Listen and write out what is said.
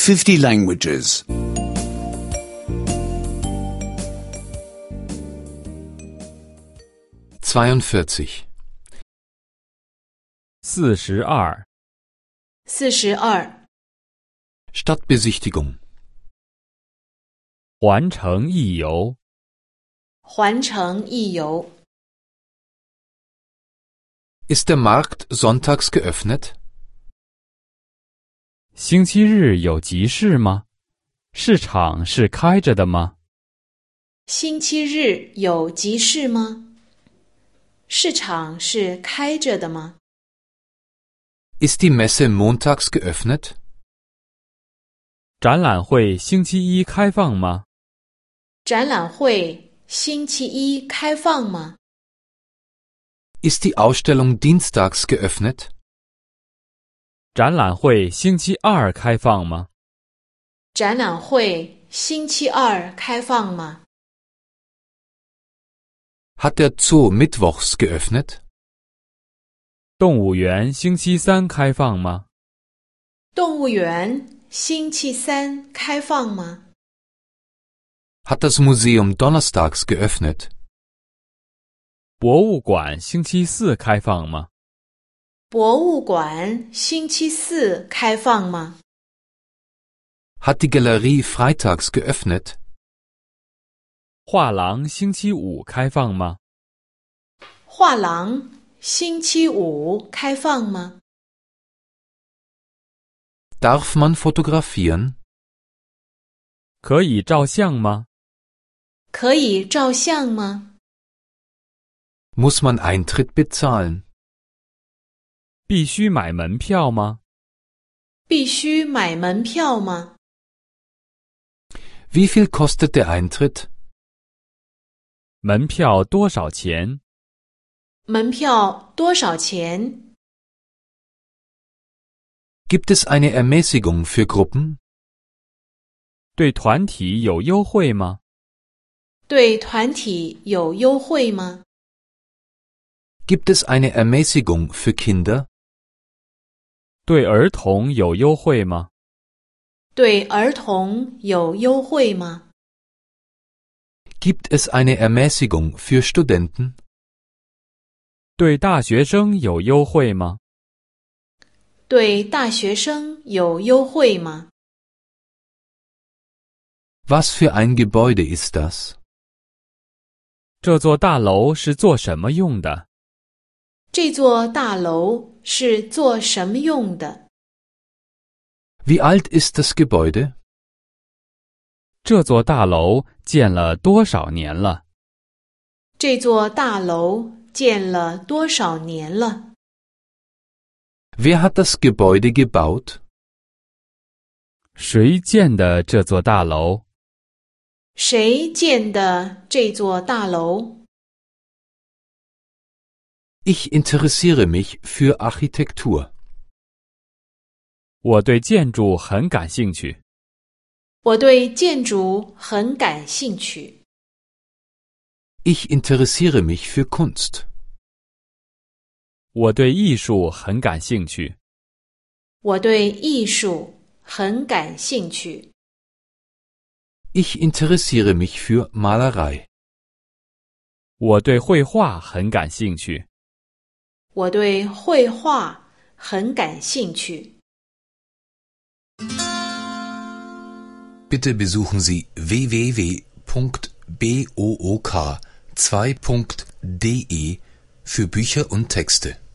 50 languages. 42. 42. 42. Stadtbesichtigung. 环城一游。 环城一游。 Ist der Markt sonntags geöffnet? 星期日有集市吗？市场是开着的吗？ 星期日有集市吗？市场是开着的吗？ Ist die Messe montags geöffnet? 展览会星期一开放吗？ 展览会星期一开放吗？ Ist die Ausstellung dienstags geöffnet? 展览会星期二开放吗？ 展览会星期二开放吗？ Hat der Zoo mittwochs geöffnet? 动物园星期三开放吗？ 动物园星期三开放吗？ Hat das Museum donnerstags geöffnet? 博物馆星期四开放吗？ 博物馆星期四开放吗？ Hat die Galerie freitags geöffnet? 画廊星期五开放吗？ 画廊星期五开放吗？ Darf man fotografieren? 可以照相吗？ 可以照相吗？ Muss man Eintritt bezahlen? 必须买门票吗？ 必须买门票吗？ Wie viel kostet der Eintritt? 门票多少钱？ 门票多少钱？ Gibt es eine Ermäßigung für Gruppen? 对团体有优惠吗？ 对团体有优惠吗？ Gibt es eine Ermäßigung für Kinder? 对儿童有优惠吗？ 对儿童有优惠吗？ Gibt es eine Ermäßigung für Studenten? 对大学生有优惠吗？ 对大学生有优惠吗？ Was für ein Gebäude ist das? 这座大楼是做什么用的？ 这座大楼是做什么用的？ Wie alt ist das Gebäude? 这座大楼建了多少年了？ 这座大楼建了多少年了？ Wer hat das Gebäude gebaut? 谁建的这座大楼？ 谁建的这座大楼？ Ich interessiere mich für Architektur. 我对建筑很感兴趣。 我对建筑很感兴趣。 Ich interessiere mich für Kunst. 我对艺术很感兴趣。 我对艺术很感兴趣。 Ich interessiere mich für Malerei. 我对绘画很感兴趣。 我对绘画很感兴趣。 Bitte besuchen Sie www.book2.de für Bücher und Texte.